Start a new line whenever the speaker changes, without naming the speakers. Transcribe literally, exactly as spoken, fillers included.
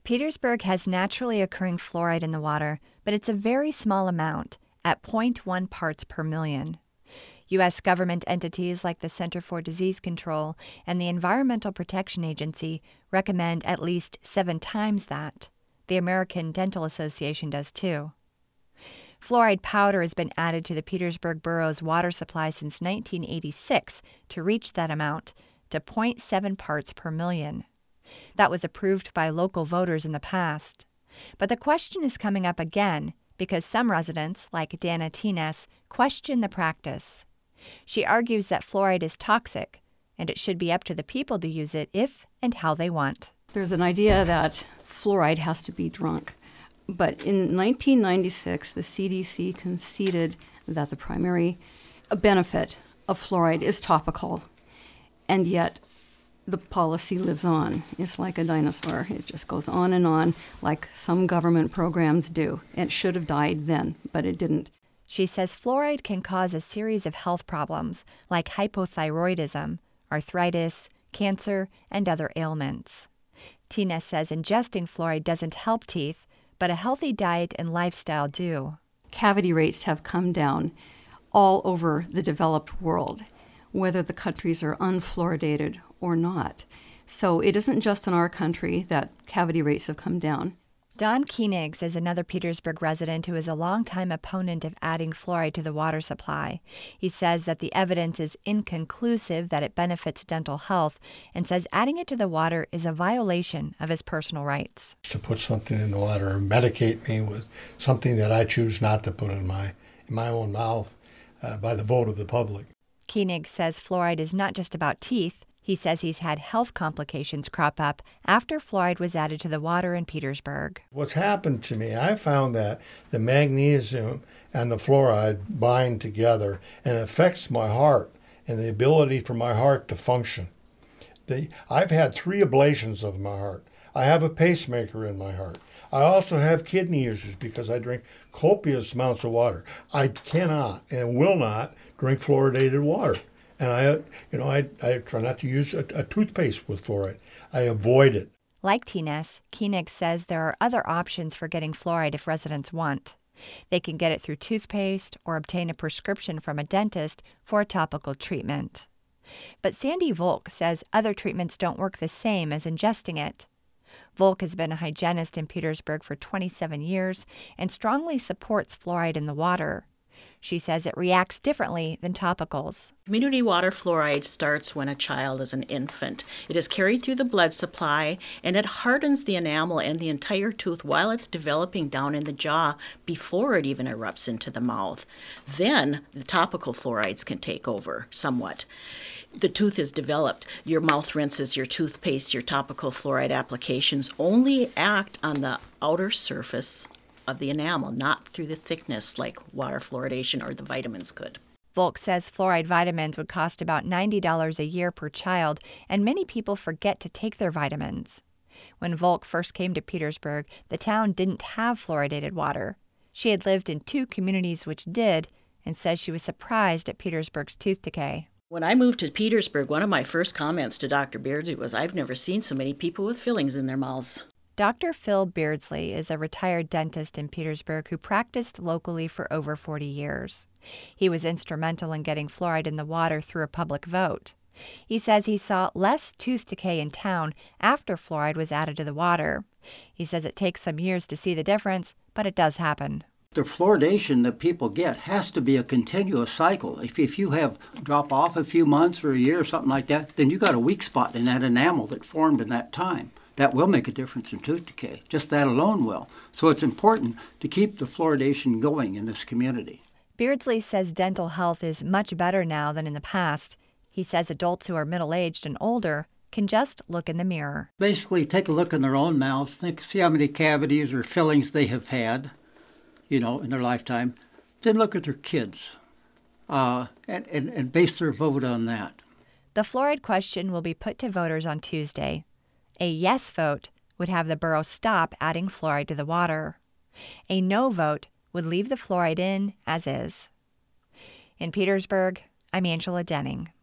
Petersburg has naturally occurring fluoride in the water, but it's a very small amount, at zero point one parts per million. U S government entities like the Center for Disease Control and the Environmental Protection Agency recommend at least seven times that. The American Dental Association does too. Fluoride powder has been added to the Petersburg borough's water supply since nineteen eighty-six to reach that amount, to zero point seven parts per million. That was approved by local voters in the past. But the question is coming up again because some residents, like Dana Tines, question the practice. She argues that fluoride is toxic, and it should be up to the people to use it if and how they want.
There's an idea that fluoride has to be drunk. But in nineteen ninety-six, the C D C conceded that the primary benefit of fluoride is topical, and yet the policy lives on. It's like a dinosaur. It just goes on and on, like some government programs do. It should have died then, but it didn't.
She says fluoride can cause a series of health problems like hypothyroidism, arthritis, cancer, and other ailments. Tina says ingesting fluoride doesn't help teeth, but a healthy diet and lifestyle do.
Cavity rates have come down all over the developed world, whether the countries are unfluoridated or not. So it isn't just in our country that cavity rates have come down.
Don Koenigs is another Petersburg resident who is a longtime opponent of adding fluoride to the water supply. He says that the evidence is inconclusive that it benefits dental health and says adding it to the water is a violation of his personal rights.
To put something in the water or medicate me with something that I choose not to put in my, in my own mouth uh, by the vote of the public.
Koenig says fluoride is not just about teeth. He says he's had health complications crop up after fluoride was added to the water in Petersburg.
What's happened to me, I found that the magnesium and the fluoride bind together and affects my heart and the ability for my heart to function. The, I've had three ablations of my heart. I have a pacemaker in my heart. I also have kidney issues because I drink copious amounts of water. I cannot and will not drink fluoridated water. And I, you know, I, I try not to use a, a toothpaste with fluoride. I avoid it.
Like Tines, Koenig says there are other options for getting fluoride if residents want. They can get it through toothpaste or obtain a prescription from a dentist for a topical treatment. But Sandy Volk says other treatments don't work the same as ingesting it. Volk has been a hygienist in Petersburg for twenty-seven years and strongly supports fluoride in the water. She says it reacts differently than topicals.
Community water fluoride starts when a child is an infant. It is carried through the blood supply, and it hardens the enamel and the entire tooth while it's developing down in the jaw before it even erupts into the mouth. Then the topical fluorides can take over somewhat. The tooth is developed. Your mouth rinses, your toothpaste, your topical fluoride applications only act on the outer surface of the enamel, not through the thickness like water fluoridation or the vitamins could.
Volk says fluoride vitamins would cost about ninety dollars a year per child, and many people forget to take their vitamins. When Volk first came to Petersburg, the town didn't have fluoridated water. She had lived in two communities which did, and says she was surprised at Petersburg's tooth decay.
When I moved to Petersburg, one of my first comments to Doctor Beardsley was, "I've never seen so many people with fillings in their mouths."
Doctor Phil Beardsley is a retired dentist in Petersburg who practiced locally for over forty years. He was instrumental in getting fluoride in the water through a public vote. He says he saw less tooth decay in town after fluoride was added to the water. He says it takes some years to see the difference, but it does happen.
The fluoridation that people get has to be a continuous cycle. If, if you have drop off a few months or a year or something like that, then you got a weak spot in that enamel that formed in that time. That will make a difference in tooth decay. Just that alone will. So it's important to keep the fluoridation going in this community.
Beardsley says dental health is much better now than in the past. He says adults who are middle-aged and older can just look in the mirror.
Basically, take a look in their own mouths, think, see how many cavities or fillings they have had, you know, in their lifetime. Then look at their kids uh, and, and, and base their vote on that.
The fluoride question will be put to voters on Tuesday. A yes vote would have the borough stop adding fluoride to the water. A no vote would leave the fluoride in as is. In Petersburg, I'm Angela Denning.